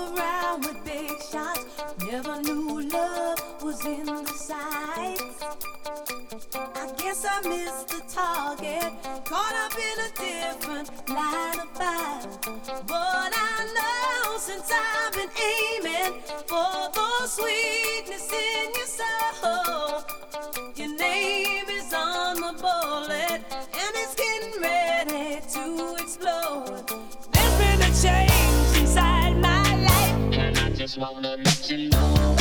around with big shots. Never knew love was in the sights. I guess I missed the target, caught up in a different line of fire. But I know since I've been aiming for the sweetness in your soul, your name is on the bullet and it's getting ready to explode. There's been a change inside my life, and I just wanna let you know.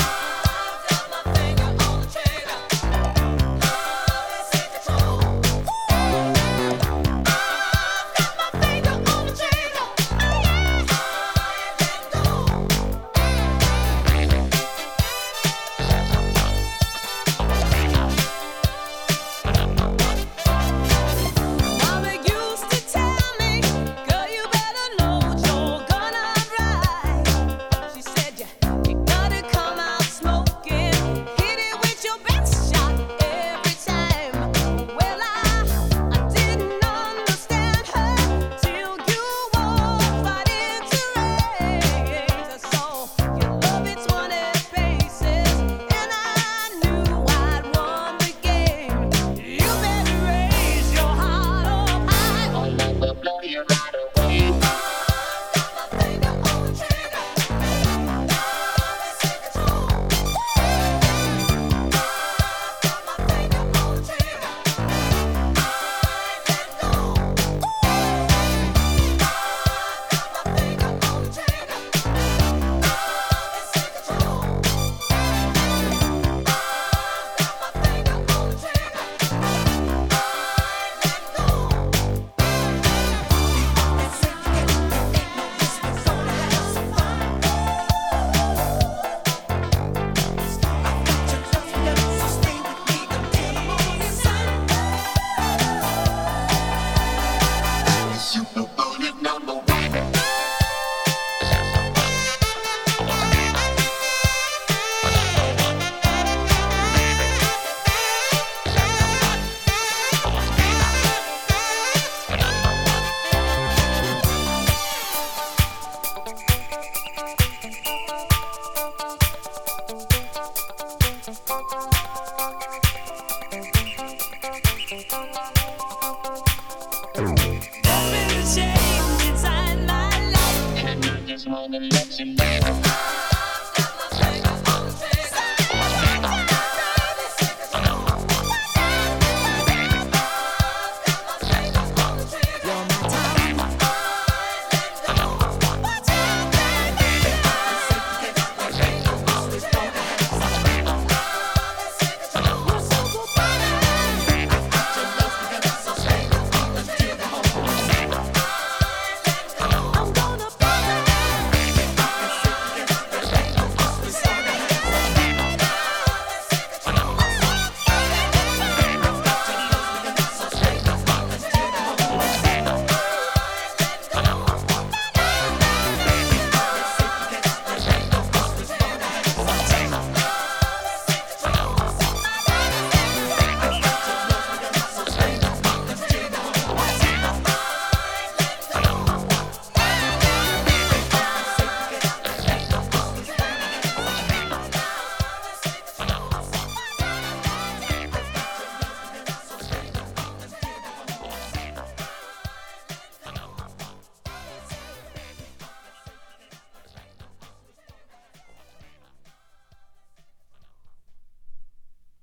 There's been a change inside my life, and I just wanna let you know.